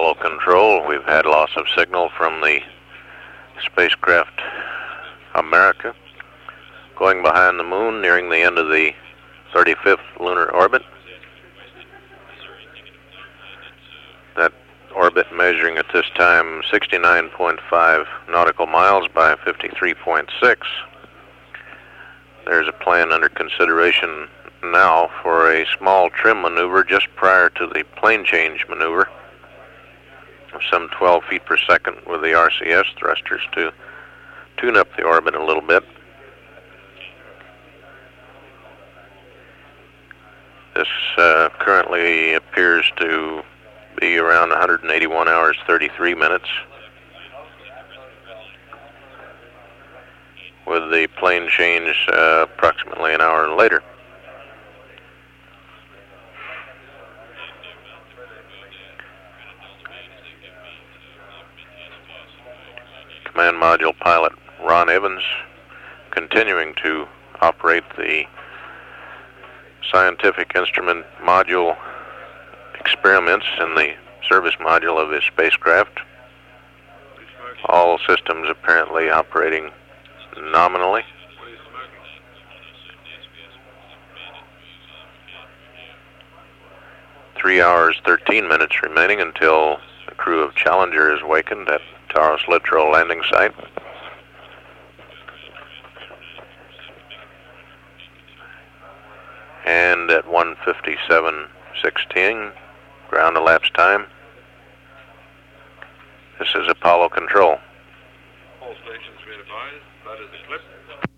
Apollo Control. We've had loss of signal from the spacecraft America going behind the moon, nearing the end of the 35th lunar orbit. That orbit measuring at this time 69.5 nautical miles by 53.6. There's a plan under consideration now for a small trim maneuver just prior to the plane change maneuver of some 12 feet per second with the RCS thrusters to tune up the orbit a little bit. This currently appears to be around 181 hours 33 minutes, with the plane change approximately an hour later. Command Module pilot Ron Evans continuing to operate the scientific instrument module experiments in the service module of his spacecraft. All systems apparently operating nominally. Three hours, 13 minutes remaining until the crew of Challenger is awakened at Taurus Littrow landing site. And at 1:57:16, ground elapsed time. This is Apollo Control. All stations be advised, that is Eclipse.